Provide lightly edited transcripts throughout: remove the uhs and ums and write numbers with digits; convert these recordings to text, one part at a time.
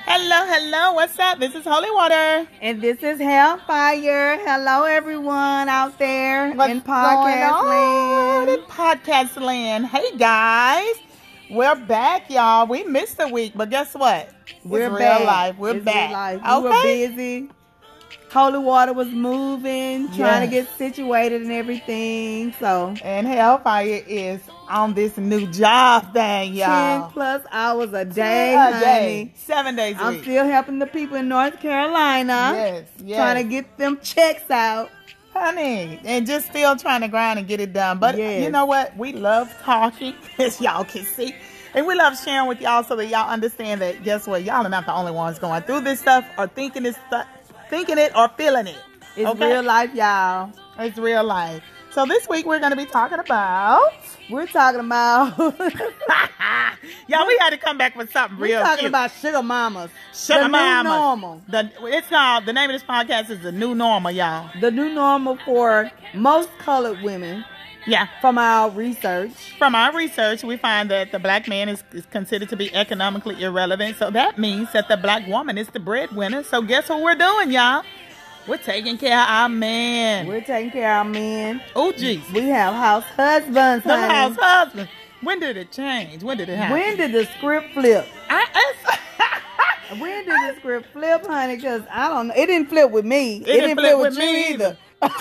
Hello, hello. What's up? This is Holy Water. And this is Hellfire. Hello, everyone out there What's in podcast going on in land. podcast land? Hey, guys. We're back, y'all. We missed a week, but guess what? We're It's back. real life. We're It's back. real life. Okay. We were busy. Holy Water was moving, trying to Yes. get situated and everything. So And Hellfire is on this new job thing, 10 y'all. plus hours a day, A honey. day. 7 days a I'm week. still helping the people in North Carolina. Yes, yes. Trying to get them checks out. Honey, and just still trying to grind and get it done. But Yes. you know what? We love talking, as y'all can see. And we love sharing with y'all so that y'all understand that, guess what? Y'all are not the only ones going through this stuff or thinking it or feeling it. It's Okay? real life, y'all. It's real life. So this week we're going to be talking about... We're talking about... Y'all, we had to come back with something We're real talking cute. about sugar mamas. Sugar the Mamas. new normal. It's called, the name of this podcast is The New Normal, y'all. The new normal for most colored women Yeah. from our research. From our research, we find that the black man is considered to be economically irrelevant. So that means that the black woman is the breadwinner. So guess what we're doing, y'all? We're taking care of our man. We're taking care of our men. Oh, geez. We have house husbands, The honey. house husband. When did it change? When did it happen? When did the script flip? I When did the script flip, honey? Because I don't know. It didn't flip with me. It didn't flip with me you either.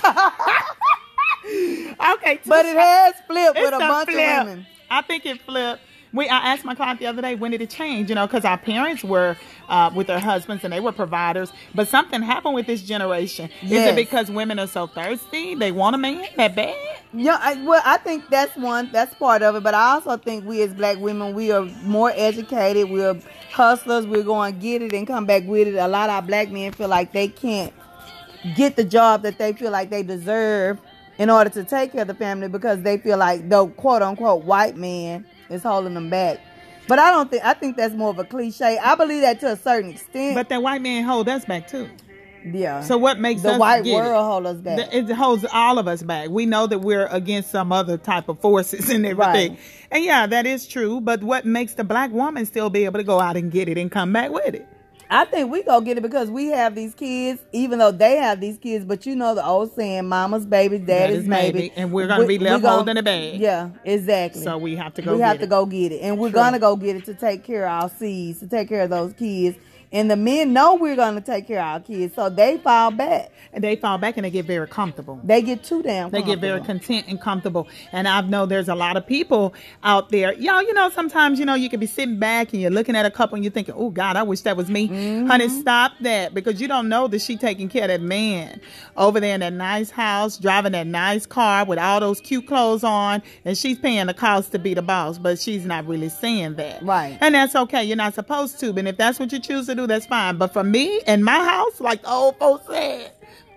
okay. But it has flipped It's with a bunch flip. of women. I think it flipped. I asked my client the other day, when did it change? You know, because our parents were with their husbands and they were providers. But something happened with this generation. Is Yes. it because women are so thirsty? They want a man that bad? Yeah, I think that's part of it. But I also think we as black women, we are more educated. We're hustlers. We're going to get it and come back with it. A lot of our black men feel like they can't get the job that they feel like they deserve in order to take care of the family because they feel like the quote unquote white man is holding them back. But I think that's more of a cliche. I believe that to a certain extent. But that white man hold us back too. Yeah. So what makes the us white get world hold us back? It holds all of us back. We know that we're against some other type of forces and everything. Right. And yeah, that is true. But what makes the black woman still be able to go out and get it and come back with it? I think we go get it because we have these kids, even though they have these kids. But you know the old saying, "Mama's baby, daddy's maybe," and we're gonna be left holding the bag. Yeah, exactly. So we have to go. We get have it. to go get it, and we're True. gonna go get it to take care of our seeds, to take care of those kids. And the men know we're gonna take care of our kids, so they fall back. And they fall back and they get very comfortable. They get too damn They comfortable. get very content and comfortable. And I know there's a lot of people out there. Y'all, you know, sometimes, you know, you can be sitting back and you're looking at a couple and you're thinking, oh, God, I wish that was me. Mm-hmm. Honey, stop that. Because you don't know that she taking care of that man over there in that nice house, driving that nice car with all those cute clothes on. And she's paying the cost to be the boss. But she's not really saying that. Right. And that's okay. You're not supposed to. But if that's what you choose to do, that's fine. But for me and my house, like the old folks said,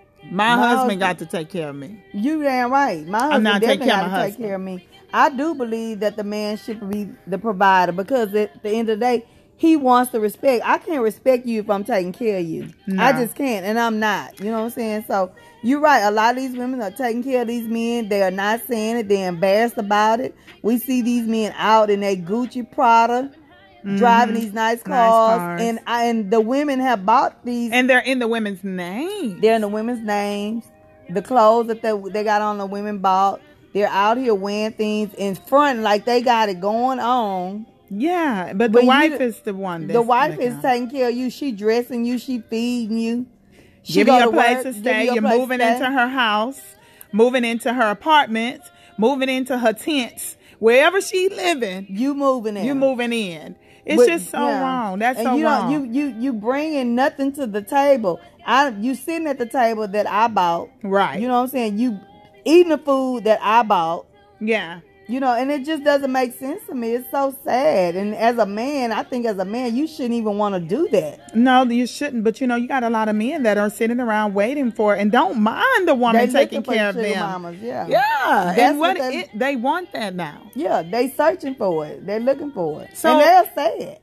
my husband got to take care of me. You damn right. My I'm husband not taking definitely care of got my to take husband. care of me. I do believe that the man should be the provider because at the end of the day, he wants the respect. I can't respect you if I'm taking care of you. No. I just can't, and I'm not. You know what I'm saying? So you're right. A lot of these women are taking care of these men. They are not saying it. They're embarrassed about it. We see these men out in their Gucci Prada, driving these nice cars. And the women have bought these. And they're in the women's name. They're in the women's names. The clothes that they got on, the women bought. They're out here wearing things in front like they got it going on. Yeah, but the wife is the one. The wife is taking care of you. She dressing you. She feeding you. She giving go you a to place work, to give stay. you a You're place to moving stay. into her house, moving into her apartment, moving into her tents. Wherever she living, You moving in. you moving in. It's But, just so yeah. wrong. That's And so you wrong. don't, you bringing nothing to the table. You sitting at the table that I bought. Right. You know what I'm saying? You eating the food that I bought. Yeah. You know, and it just doesn't make sense to me. It's so sad. And as a man, I think as a man, you shouldn't even want to do that. No, you shouldn't. But, you know, you got a lot of men that are sitting around waiting for and don't mind the woman They taking looking for care of sugar them. mamas, yeah. Yeah. That's And what they- they want that now. Yeah, they searching for it. They're looking for it. So- And they'll say it.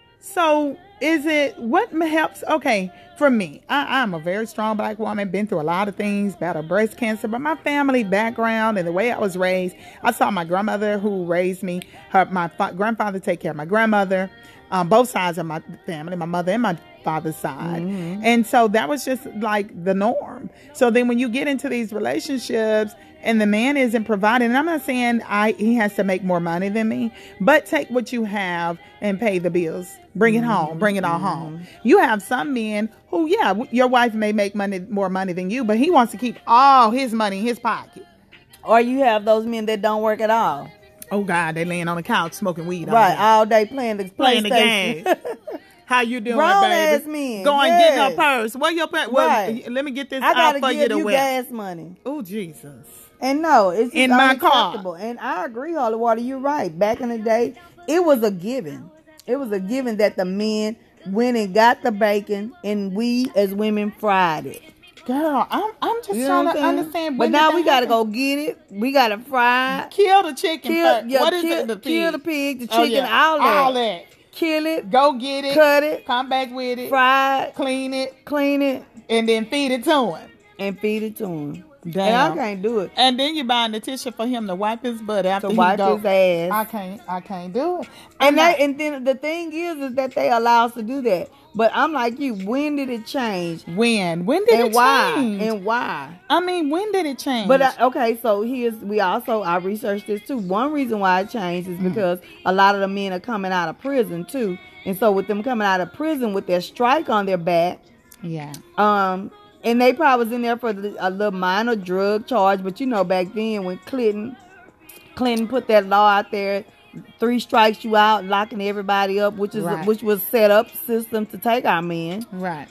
So is it, what helps? Okay, for me, I'm a very strong black woman, been through a lot of things, battled breast cancer, but my family background and the way I was raised, I saw my grandmother who raised me, my grandfather take care of my grandmother. both sides of my family, my mother and my father's side. And so that was just like the norm. So then when you get into these relationships and the man isn't providing, and I'm not saying he has to make more money than me, but take what you have and pay the bills. Bring it home. Bring it all home. You have some men who, your wife may make more money than you, but he wants to keep all his money in his pocket. Or you have those men that don't work at all. Oh God, they laying on the couch smoking weed all day playing the game. How you doing, grown baby? Ass men. Go and get her purse. Where your purse? Well, let me get this out for you to wear. Gas money. Oh Jesus! And no, it's in my car. And I agree, Holy Water. You're right. Back in the day, it was a given. It was a given that the men went and got the bacon, and we as women fried it. Girl, I'm just trying to understand. But now we gotta go get it. We gotta fry. Kill the chicken. What is it? The pig? Kill the pig, the chicken, all that. Kill it. Go get it. Cut it. Come back with it. Fry it. Clean it. And then feed it to him. Damn. And I can't do it. And then you're buying the tissue for him to wipe his butt after his ass. I can't do it. And then the thing is that they allow us to do that. But I'm like you. When did it change? When did it change? And why? I mean, when did it change? But so I researched this too. One reason why it changed is because a lot of the men are coming out of prison too, and so with them coming out of prison with their strike on their back, and they probably was in there for a little minor drug charge. But back then when Clinton put that law out there. 3 strikes you out, locking everybody up, which was set up system to take our men. Right.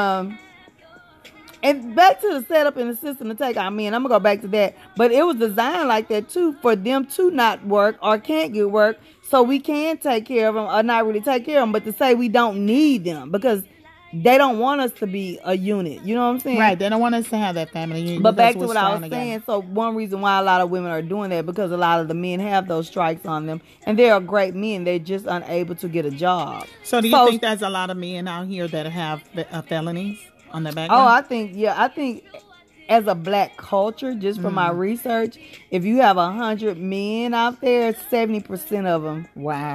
And back to the setup in the system to take our men. I'm gonna go back to that. But it was designed like that too, for them to not work or can't get work, so we can take care of them or not really take care of them, but to say we don't need them because they don't want us to be a unit. You know what I'm saying? Right. They don't want us to have that family unit. But back to what I was saying. So one reason why a lot of women are doing that because a lot of the men have those strikes on them, and they are great men. They're just unable to get a job. So do you think there's a lot of men out here that have felonies on their background? Oh, I think as a black culture, just from my research, if you have 100 men out there, 70% of them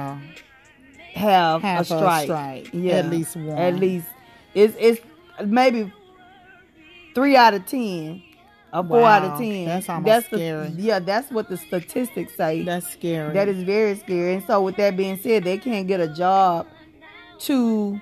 have a strike. Yeah, at least one. At least. It's maybe 3 out of 10 or 4 out of 10. That's almost scary. That's what the statistics say. That's scary. That is very scary. And so with that being said, they can't get a job to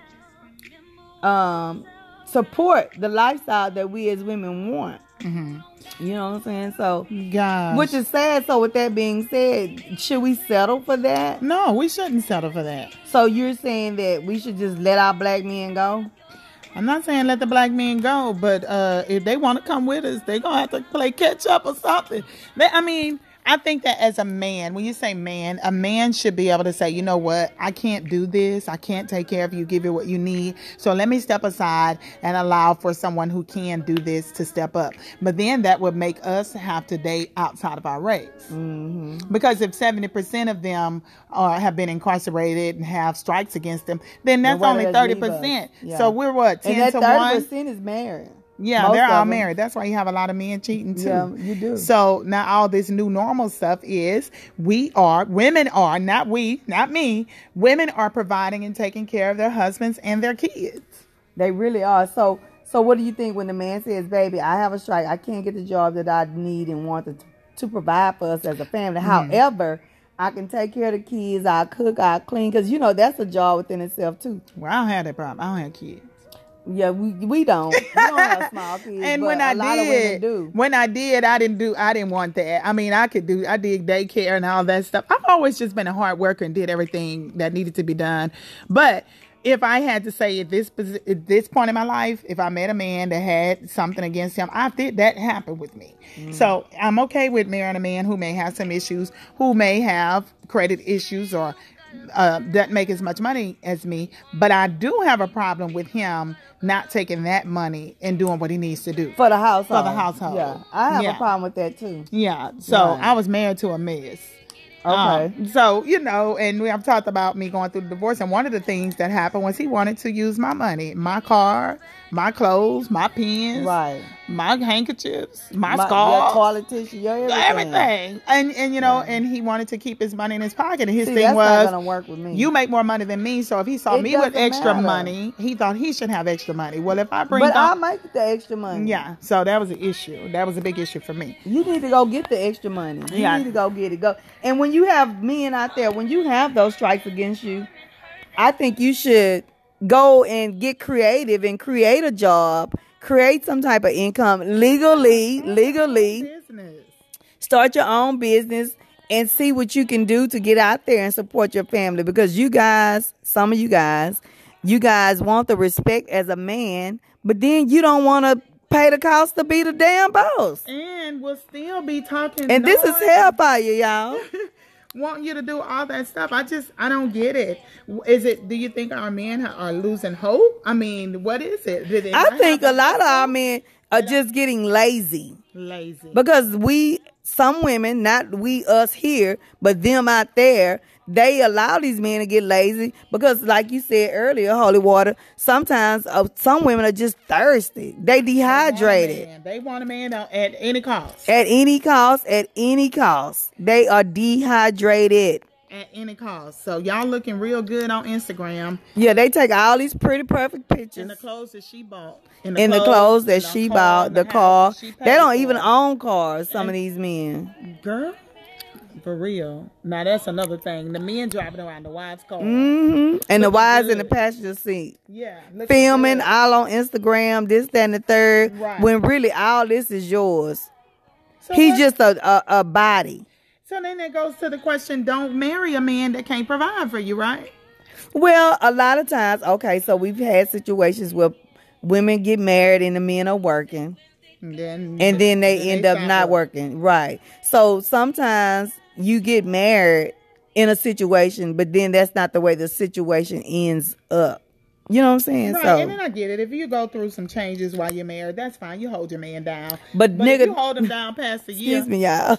support the lifestyle that we as women want. You know what I'm saying? So, which is sad. So with that being said, should we settle for that? No, we shouldn't settle for that. So you're saying that we should just let our black men go? I'm not saying let the black men go, but if they want to come with us, they're going to have to play catch up or something. I think that as a man, when you say man, a man should be able to say, you know what, I can't do this. I can't take care of you, give you what you need. So let me step aside and allow for someone who can do this to step up. But then that would make us have to date outside of our race. Because if 70% of them have been incarcerated and have strikes against them, then that's only 30%. So we're what, 10 to 1? And that 30% is married. Yeah, Most they're all of them. married. That's why you have a lot of men cheating too. Yeah, you do. So now all this new normal stuff is women are, not me, women are providing and taking care of their husbands and their kids. They really are. So what do you think when the man says, baby, I have a strike, I can't get the job that I need and want to provide for us as a family. However, I can take care of the kids, I cook, I clean, because that's a job within itself too. Well, I don't have that problem. I don't have kids. Yeah, we don't. We don't have small kids. And but when I lot of women do. When I did, I didn't want that. I mean, I did daycare and all that stuff. I've always just been a hard worker and did everything that needed to be done. But if I had to say at this point in my life, if I met a man that had something against him, that happened with me. So I'm okay with marrying a man who may have some issues, who may have credit issues or doesn't make as much money as me, but I do have a problem with him not taking that money and doing what he needs to do for the household. Yeah, I have a problem with that too. Yeah, so I was married to a mess. Okay. So, and we have talked about me going through the divorce, and one of the things that happened was he wanted to use my money, my car, my clothes, my pens, my handkerchiefs, my Your scarves, toilet tissue, your everything. And you know, and he wanted to keep his money in his pocket. And his See, thing that's was, not gonna work with me. you make more money than me, so if he saw It me with doesn't extra matter. money, he thought he should have extra money. Well, if I bring But I up, make the extra money. yeah, so that was an issue. That was a big issue for me. You need to go get the extra money. You Yeah. need to go get it. Go. And when you have men out there, when you have those strikes against you, I think you should go and get creative and create a job, create some type of income legally, Business. start your own business and see what you can do to get out there and support your family. Because you guys, some of you guys want the respect as a man, but then you don't want to pay the cost to be the damn boss. And we'll still be talking. And this is hellfire, y'all. Want you to do all that stuff. I don't get it. Do you think our men are losing hope? I mean, what is it? I think a lot of our men are just getting lazy. Because some women, not we, us here, but them out there, they allow these men to get lazy because, like you said earlier, Holy Water, sometimes some women are just thirsty. They dehydrated. They want a man at any cost. At any cost, they are dehydrated. At any cost. So y'all looking real good on Instagram. Yeah, they take all these pretty perfect pictures. In the clothes that she bought. In the clothes that she bought, the car. They don't even own cars, some of these men. Girl, for real. Now that's another thing. The men driving around the wives' car. Mm-hmm. And the wives in the passenger seat. Yeah. Filming all on Instagram, this, that, and the third. Right. When really all this is yours. So He's just a body. So then it goes to the question, don't marry a man that can't provide for you, right? Well, a lot of times, okay, so we've had situations where women get married and the men are working. And then they end up not working. Right. So sometimes you get married in a situation, but then that's not the way the situation ends up. You know what I'm saying? Right, so, and then I get it. If you go through some changes while you're married, that's fine. You hold your man down. But nigga, if you hold him down past a year. Excuse me, y'all.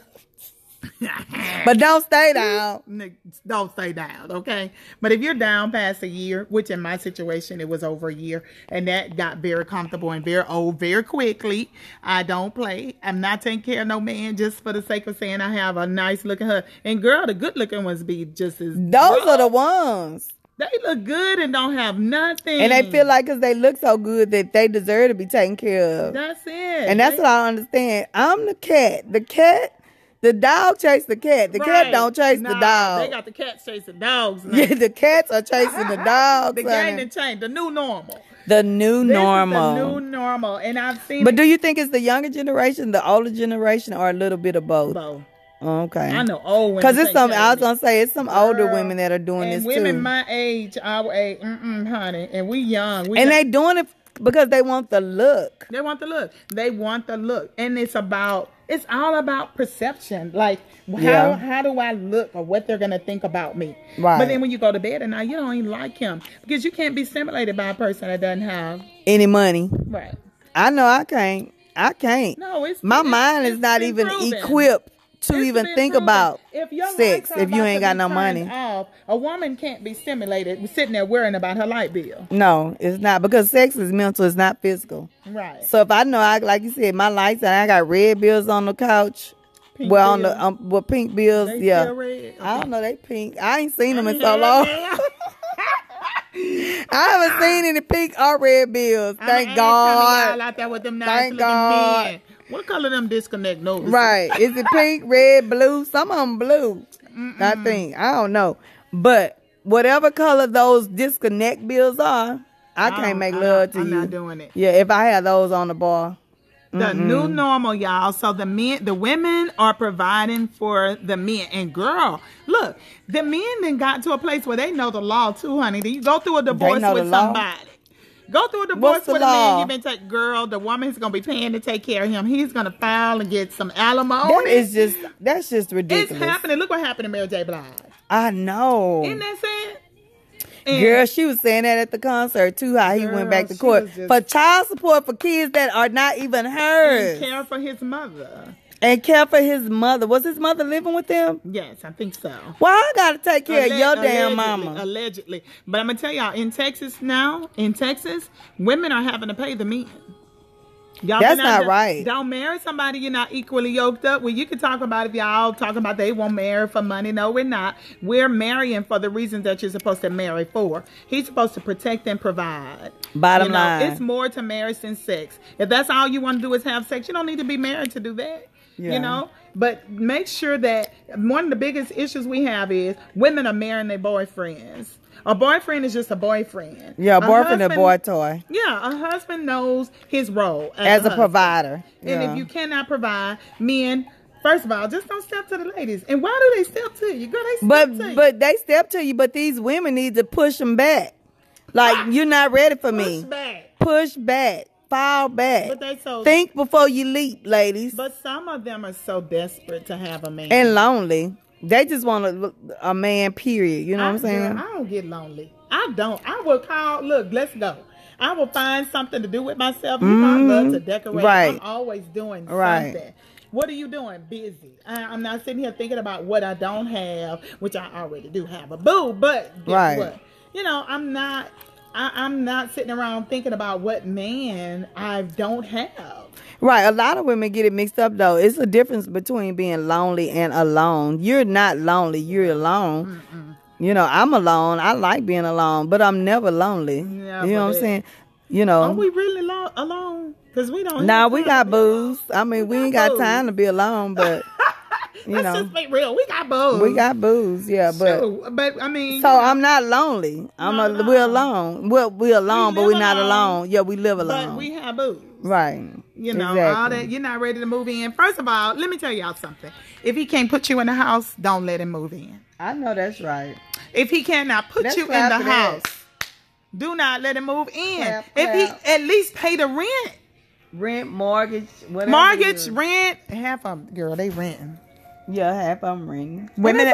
But don't stay down. Don't stay down, okay? But if you're down past a year, which in my situation, it was over a year, and that got very comfortable and very old very quickly. I don't play. I'm not taking care of no man just for the sake of saying I have a nice looking husband. And girl, the good looking ones be just as Those are the ones. They look good and don't have nothing. And they feel like because they look so good that they deserve to be taken care of. That's it. And that's what I don't understand. I'm the cat. The dog chase the cat. The cat don't chase the dog. They got the cats chasing dogs now. Yeah, the cats are chasing the dogs. The game done changed. The new normal. The new normal. Is the new normal. And I've seen But do you think it's the younger generation, the older generation, or a little bit of both? Both. Okay. I know old women. Because it's some, I was going to say, it's some older women that are doing this women too. women my age, our age, honey, and we young. They doing it because they want the look. They want the look. They want the look. And it's all about perception. Like, how do I look or what they're going to think about me? Right. But then when you go to bed at night, you don't even like him. Because you can't be stimulated by a person that doesn't have any money. Right. I know I can't. No, my mind is not even equipped to even think about sex if you ain't got no money. A woman can't be stimulated sitting there worrying about her light bill. No, it's not, because sex is mental, it's not physical. Right. So if I know, like you said, my lights and I got red bills on the couch. Pink pink bills, they yeah. Still red? Okay. I don't know, they pink. I ain't seen them in so long. I haven't seen any pink or red bills. Thank God. Out there with them nice Thank God. Men. What color them disconnect notices? Right. Is it pink, red, blue? Some of them blue. I think. I don't know. But whatever color those disconnect bills are, I can't make love to you. I'm not doing it. Yeah, if I had those on the bar. The new normal, y'all. So the women are providing for the men. And girl, look, the men then got to a place where they know the law too, honey. Then you go through a divorce with somebody. Go through a divorce with a man. You've been taking, girl, the woman's going to be paying to take care of him. He's going to file and get some alimony. That's just ridiculous. It's happening. Look what happened to Mary J. Blige. I know. Isn't that sad? Girl, she was saying that at the concert too, how he went back to court for child support for kids that are not even hers. And care for his mother. Was his mother living with them? Yes, I think so. Why I gotta take care of your damn mama? Allegedly. But I'm gonna tell y'all, in Texas, women are having to pay the men. That's not right. Don't marry somebody you're not equally yoked up with. You can talk about if y'all talking about they won't marry for money. No, we're not. We're marrying for the reasons that you're supposed to marry for. He's supposed to protect and provide. Bottom line. It's more to marriage than sex. If that's all you want to do is have sex, you don't need to be married to do that. Yeah. You know? But make sure that one of the biggest issues we have is women are marrying their boyfriends. A boyfriend is just a boyfriend. Yeah, a boyfriend is a boy toy. Yeah, a husband knows his role as a provider. And if you cannot provide, men, first of all, just don't step to the ladies. And why do they step to you? Girl, they step to you. But they step to you, but these women need to push them back. Like, you're not ready for me. Push back. Push back. Fall back. But they so think before you leap, ladies. But some of them are so desperate to have a man. And lonely. They just want a man, period. You know what I'm saying? I don't get lonely. I don't. I will call, look, let's go. I will find something to do with myself. You know, I love to decorate. Right. I'm always doing right. something. What are you doing? Busy. I'm not sitting here thinking about what I don't have, which I already do have a boo, but guess what? You know, I'm not sitting around thinking about what man I don't have. Right. A lot of women get it mixed up, though. It's a difference between being lonely and alone. You're not lonely. You're alone. You know, I'm alone. I like being alone, but I'm never lonely. Yeah, you know what I'm saying? You know. Are we really alone? Because we don't. Nah, we got booze. I mean, we ain't got time to be alone, but... Let's just be real. We got booze. We got booze, yeah, but I mean, so I'm not lonely. We're alone. We're alone, but we're not alone. Yeah, we live alone. But we have booze, right? You know, all that. You're not ready to move in. First of all, let me tell y'all something. If he can't put you in the house, don't let him move in. I know that's right. If he cannot put you in the house, do not let him move in. If he at least pay the rent, mortgage, whatever. Mortgage, rent, half of them, girl, they renting. Yeah, half of them renting.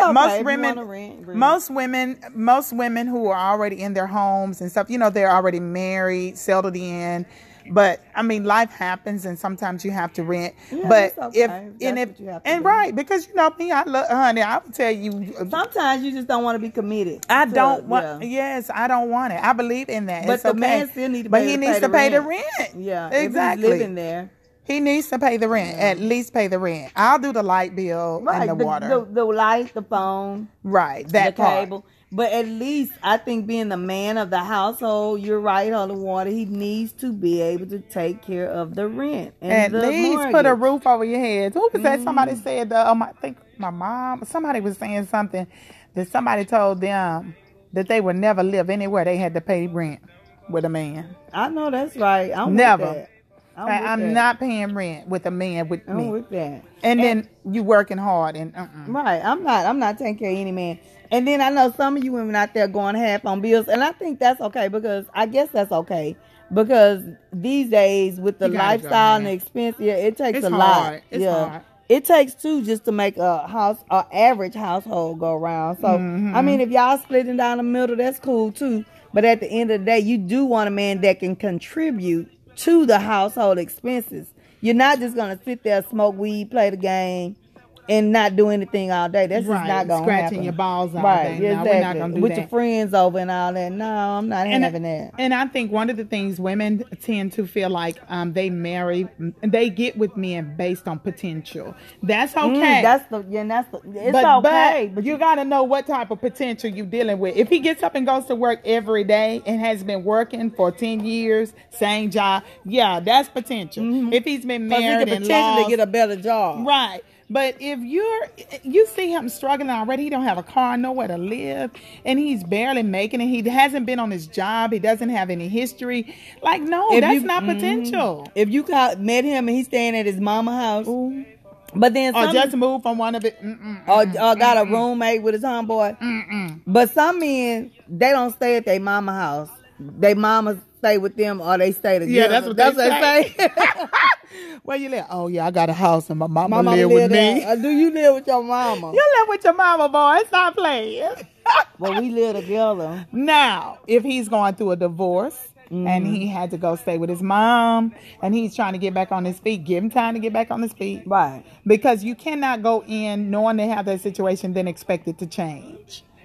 Most women who are already in their homes and stuff, you know, they're already married, settled in. But I mean, life happens, and sometimes you have to rent. Yeah, but right, because you know me, I love, honey. I will tell you. Sometimes you just don't want to be committed. I don't want. Yes, I don't want it. I believe in that. But it's the okay. man still needs to. But he needs to pay the rent. Yeah, exactly. If he's living there. He needs to pay the rent. Yeah. At least pay the rent. I'll do the light bill and the water. The light, the phone. Right. That the cable. But at least I think being the man of the household, you're right, on the water, he needs to be able to take care of the rent. And at least mortgage. Put a roof over your head. Who was that? Somebody said, I think my mom, somebody was saying something that somebody told them that they would never live anywhere they had to pay rent with a man. I know that's right. Never. I'm not paying rent with a man with me. I'm with that. And then you working hard and right. I'm not taking care of any man. And then I know some of you women out there going half on bills, and I think that's okay, because I guess that's okay, because these days with the lifestyle and the expense, it takes a lot. It's hard. It takes two just to make a average household go around. So I mean, if y'all splitting down the middle, that's cool too. But at the end of the day, you do want a man that can contribute to the household expenses. You're not just gonna sit there, smoke weed, play the game, and not do anything all day. That's just not gonna scratching happen. Your balls all day. No, exactly. We're not gonna do with that. Your friends over and all that. No, I'm not having that. And I think one of the things women tend to feel like they get with men based on potential. That's okay. It's okay. But you gotta know what type of potential you're dealing with. If he gets up and goes to work every day and has been working for 10 years, same job, yeah, that's potential. If he's been married and potentially get a better job, right? But if you see him struggling already, he don't have a car, nowhere to live, and he's barely making it. He hasn't been on his job. He doesn't have any history. Like, no, that's not potential. If you met him and he's staying at his mama house, but then or just moved from one of it, or got a roommate with his homeboy. But some men, they don't stay at their mama house. They mama stay with them, or they stay together. Yeah, that's what they say. Where you live? Oh, yeah, I got a house and my mama live with me. Do you live with your mama? You live with your mama, boy. Stop playing. Well, we live together. Now, if he's going through a divorce and he had to go stay with his mom and he's trying to get back on his feet, give him time to get back on his feet. Right. Because you cannot go in knowing they have that situation then expect it to change.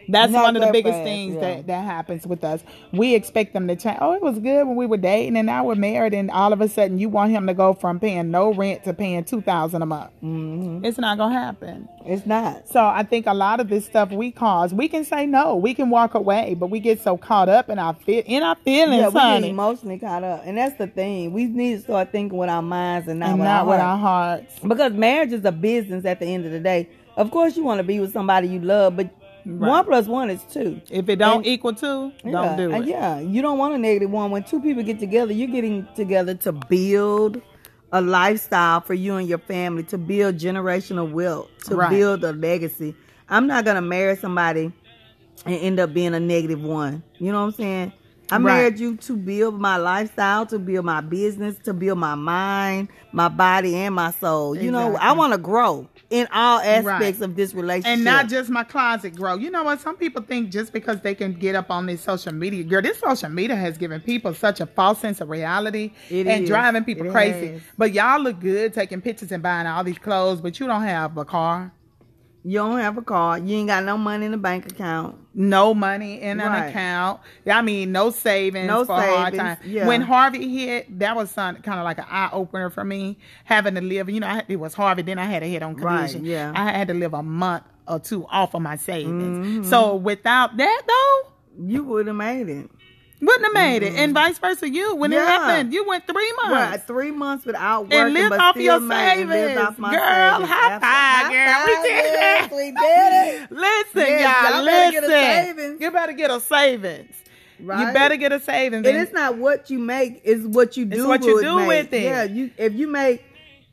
That's Not one of the that biggest fast, things yeah. that happens with us. We expect them to change. Oh, it was good when we were dating, and now we're married, and all of a sudden you want him to go from paying no rent to paying $2,000 a month. Mm-hmm. It's not gonna happen. It's not. So I think a lot of this stuff we can say no, we can walk away, but we get so caught up in our feelings, Yeah, we get honey, emotionally caught up, and that's the thing. We need to start thinking with our minds and not and with not our with hearts. our hearts. Because marriage is a business at the end of the day. Of course, you want to be with somebody you love, but Right. 1 + 1 is 2. If it don't And- equal 2, don't do it. Yeah, you don't want a -1. When 2 people get together, you're getting together to build a lifestyle for you and your family, to build generational wealth, to Right. build a legacy. I'm not going to marry somebody and end up being a -1. You know what I'm saying? I Right. married you to build my lifestyle, to build my business, to build my mind, my body, and my soul. You know, I Exactly. want to grow in all aspects Right. of this relationship. And not just my closet grow. You know what? Some people think just because they can get up on this social media, girl, this social media has given people such a false sense of reality It and is. driving people It crazy. has. But y'all look good taking pictures and buying all these clothes, but you don't have a car, You don't have a car. You ain't got no money in the bank account. no money in an Right. account. I mean, no savings No for a hard savings, time. yeah. When Harvey hit, that was kind of like an eye opener for me, having to live. You know, it was Harvey, then I had a hit on Right, collision. yeah. I had to live a month or 2 off of my savings. Mm-hmm. So without that, though, You would have made it. wouldn't have made it. And vice versa, you, when it Mm-hmm. Yeah. happened, you went 3 months. Right, 3 months without working, And lived but off still your made it. Lived savings. off my Girl, savings. high five, girl. We did that. We did it. Listen, Yes, y'all, y'all better get a listen. savings. You better get a savings. Right? You better get a savings. And it's not what you make; it's what you do. what you do with it. Yeah, if you make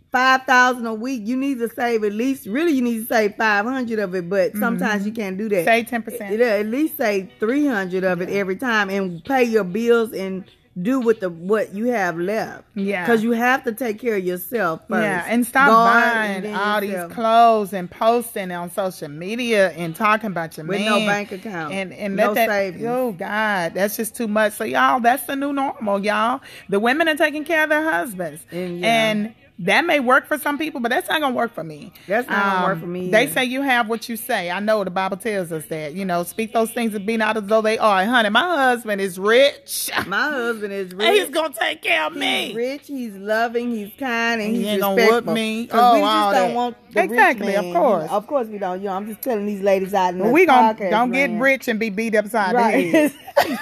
$5,000 a week, you need to save at least. Really, you need to save 500 of it. But sometimes you can't do that. Say 10%. Yeah, at least save 300 of it every time, and pay your bills and do with what you have left. Yeah. Because you have to take care of yourself first. Yeah, and stop God, buying and then all yourself. these clothes and posting on social media and talking about your With man. no bank account. And No let that, savings. oh God, that's just too much. So y'all, that's the new normal, y'all. The women are taking care of their husbands. And, And that may work for some people, but that's not going to work for me. That's not gonna work for me They either. say you have what you say. I know the Bible tells us that. You know, speak those things and be not as though they are. Honey, my husband is rich. My husband is rich. And he's going to take care of me. He's rich, he's loving, he's kind, and He he's ain't gonna respectful. whoop me. 'Cause we Oh, all just don't that. want the Exactly, rich of man. course. Of course we don't. You know, I'm just telling these ladies out in the We podcast don't get land. rich and be beat upside the Right. head.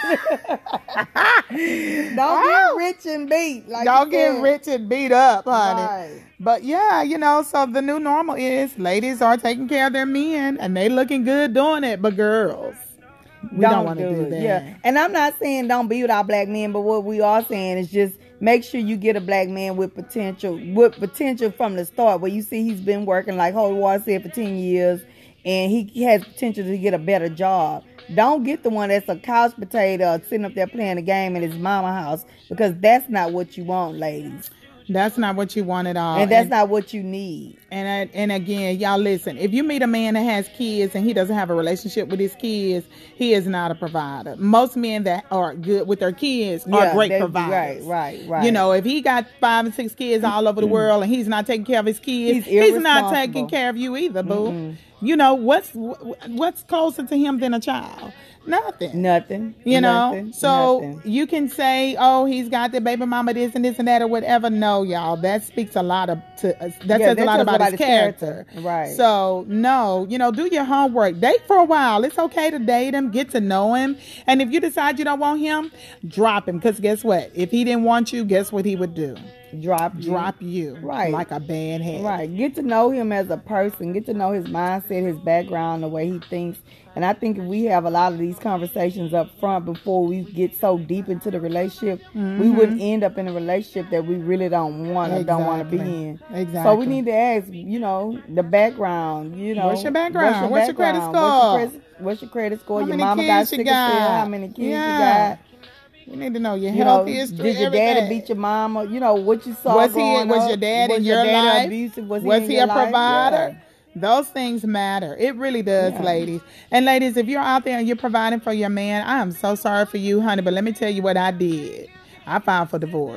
Don't get rich and beat. Like Don't you get said. rich and beat up, honey. Right. But yeah, you know, so the new normal is ladies are taking care of their men and they looking good doing it. But girls, we don't want to do it. that. Yeah. And I'm not saying don't be with our black men, but what we are saying is just make sure you get a black man with potential from the start, where you see he's been working, like Holy Water said, for 10 years, and he has potential to get a better job. Don't get the one that's a couch potato sitting up there playing a game in his mama house, because that's not what you want, ladies. That's not what you want at all. And that's not what you need. And again, y'all listen, if you meet a man that has kids and he doesn't have a relationship with his kids, he is not a provider. Most men that are good with their kids are great providers. Right. You know, if he got 5 and 6 kids all over the world and he's not taking care of his kids, he's not taking irresponsible. care of you either, boo. You know, what's closer to him than a child? Nothing. You know, Nothing. so Nothing. you can say, "Oh, he's got the baby mama this and this and that or whatever." No, y'all, that speaks a lot says a lot about his character. Right. So no, you know, do your homework. Date for a while. It's okay to date him, get to know him, and if you decide you don't want him, drop him. Because guess what? If he didn't want you, guess what he would do? Drop you. Right. Like a bad head. Right. Get to know him as a person. Get to know his mindset, his background, the way he thinks. And I think if we have a lot of these conversations up front before we get so deep into the relationship, we wouldn't end up in a relationship that we really don't want or don't want to be in. Exactly. So we need to ask, you know, the background, you know. What's your background? What's your credit score? What's your credit score? How Your many mama got kids you sickle cell? got? How many kids you Yeah. got? You need to know your You health know, history. did your daddy everything. beat your mama? You know, what you saw Was growing your up? dad Was in your your daddy life? abusive? Was Was in he your a life? provider? Yeah. Those things matter. It really does, ladies. And ladies, if you're out there and you're providing for your man, I am so sorry for you, honey. But let me tell you what I did. I filed for divorce.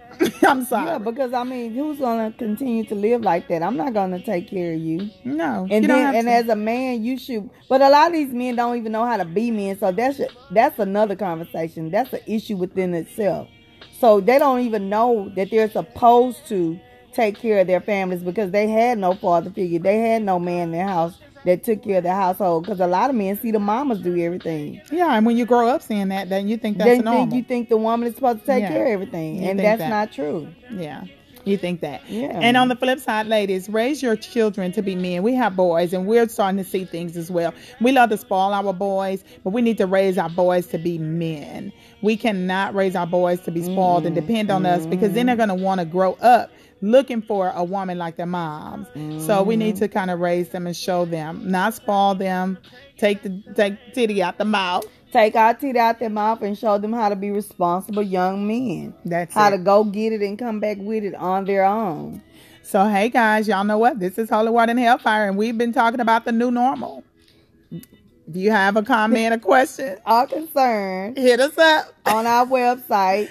I'm sorry. Yeah, because I mean, who's gonna continue to live like that? I'm not gonna take care of you. No. And you don't then, have and to. as a man, you should. But a lot of these men don't even know how to be men. So that's another conversation. That's an issue within itself. So they don't even know that they're supposed to take care of their families because they had no father figure. They had no man in their house that took care of the household. Because a lot of men see the mamas do everything. Yeah, and when you grow up seeing that, then you think that's normal. You think the woman is supposed to take care of everything, You and think that's that. not true. Yeah. You think that. Yeah. And on the flip side, ladies, raise your children to be men. We have boys, and we're starting to see things as well. We love to spoil our boys, but we need to raise our boys to be men. We cannot raise our boys to be spoiled and depend on us, because then they're going to want to grow up looking for a woman like their moms. So we need to kind of raise them and show them, not spoil them, take titty out the mouth. Take our teeth out their mouth and show them how to be responsible young men. That's how it. to go get it and come back with it on their own. So, hey, guys, y'all know what? This is Holy Water and Hellfire, and we've been talking about the new normal. Do you have a comment or question? Or concern, Hit us up on our website,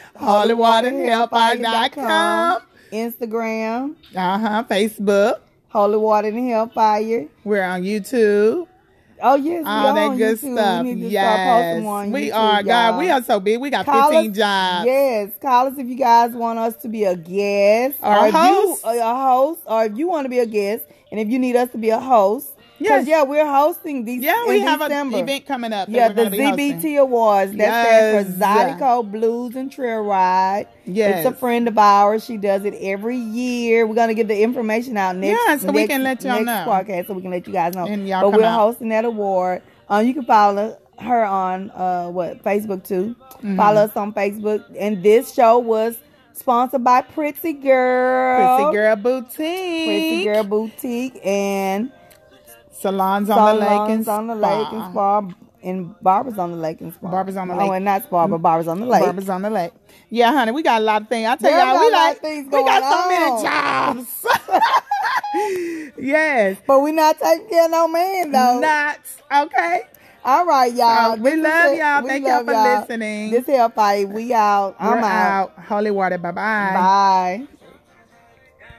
holywaterandhellfire.com. Instagram, Facebook. Holy Water and Hellfire. We're on YouTube. Oh, yes. All that good YouTube. stuff. We need to start posting more on We YouTube, are. y'all. God, we are so big. We got 15 jobs. Yes. Call us if you guys want us to be a guest. Or a host. Or if you want to be a guest. And if you need us to be a host. Yes. Yeah, we're hosting these. Yeah, we have December. an event coming up. Yeah, the ZBT Awards. That stands for Zydeco Blues and Trail Ride. Yes. It's a friend of ours. She does it every year. We're going to get the information out next. So we can let y'all know. Podcast, so we can let you guys know. And y'all but come we're out. hosting that award. You can follow her on Facebook too. Follow us on Facebook. And this show was sponsored by Pretty Girl. Pretty Girl Boutique. Pretty Girl Boutique and Salons on the Lake and Spa. And Barbara's on the Lake and Spa. Barbara's on the Lake. Oh, and not Spa, but Barbara's on the Lake. Barbara's on the Lake. Yeah, honey, we got a lot of things. I tell There's y'all, a lot of things we going got so on. many jobs. Yes. But we're not taking care of no man, though. Not. Okay. All right, y'all. So we love y'all. Thank y'all for listening. This Hellfire. We out. I'm out. Holy Water. Bye-bye. Bye.